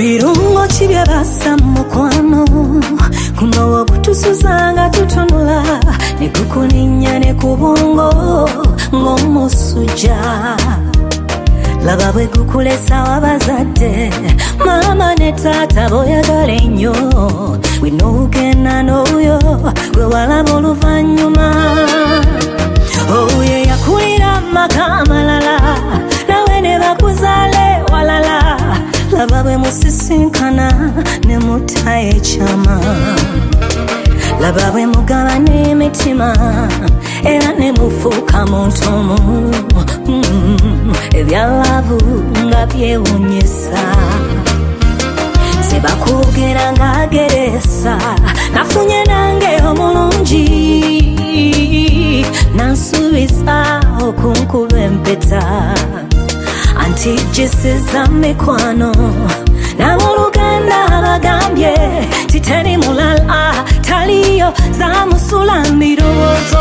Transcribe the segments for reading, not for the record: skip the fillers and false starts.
birungo kibya basa mukwano kuno wakutusuzanga tutunula nekukuninya nekubungo ng'omusuja laba bwe gukulesa wabazadde mama ne taata boyagala ennyo winogenda n'oyo gwe walaba oluvannyuma oye yakulira maka amalala nawe ne bakuzaale walala laba bwe musisinkana ne mutta ekyama laba bwe mugaba n'emitima era ne mufuuka muntu omu ebyalavu nga byewunyisa sebakugera ng'ageresa nafunye nange omulungi nansuubiza okunkuba empeta anti gisiza mikwano n'abooluganda abagambye titeri mulala taliyo zamusula mirowoozo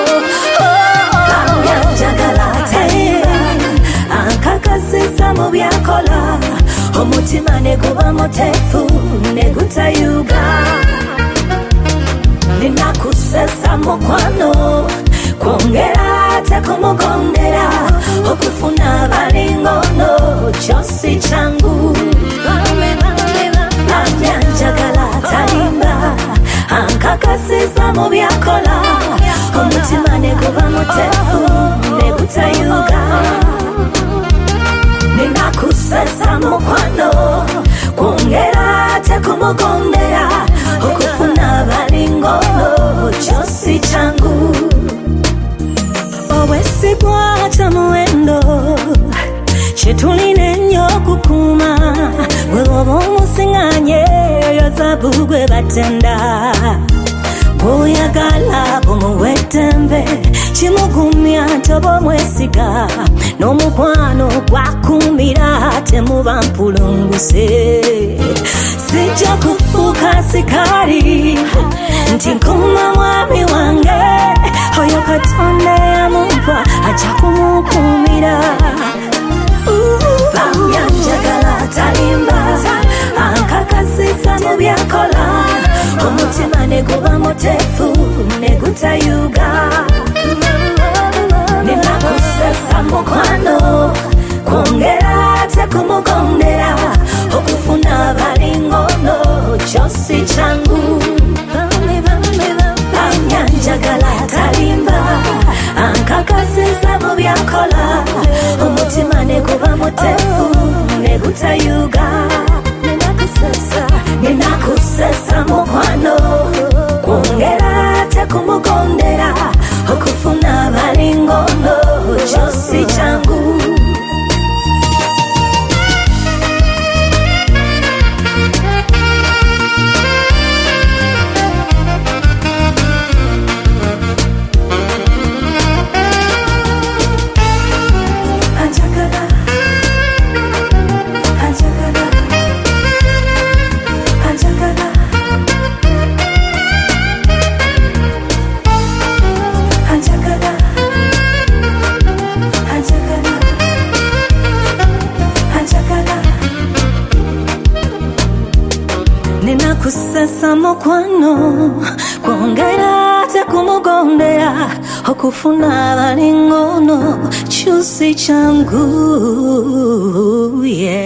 njagala tayira ankakasiza mu byakola omutima ne guba muteefu ne gutayuga ninakusesa mukwano kwongera tekumugondera okufuna abalingono kyosi kyangu njagala talimba ankakasiza mu byakola omutima ne guba muteefu ne gutayuga ninakusesa mukwano kwongera tekumugondera okufuna abalingono kyosi kyangu obwesigwa kya muwendo kyetulina ennyo okukuuma bwe oba omusiŋŋanye oyo zabu gwe batenda bw'oyagala bumuweddembe kimugumya ntoba omwesiga n'omukwano gwakuumira temuba mpulunguse sijja kufuuka sikaali nti nkuuma mwami wange oyo katonda yamumpa ajja kumukuumira njagala talimba ankakasiza mu byakola omutima ne guba muteefu ne gutayuga ninakusesa mukwano kwongera tekumugondera okufuna abalingono kyosi kyangu njagala talimba ankakasiza mu byakola omutima ne guba muteefu ne gutayuga ninakusesa mukwano kwongera tekumugondera okufuna abalingono kyosi kyangu ninakusesa mukwano kwongera tekumugondera okufuna abalingono kyosi kyangu yeah.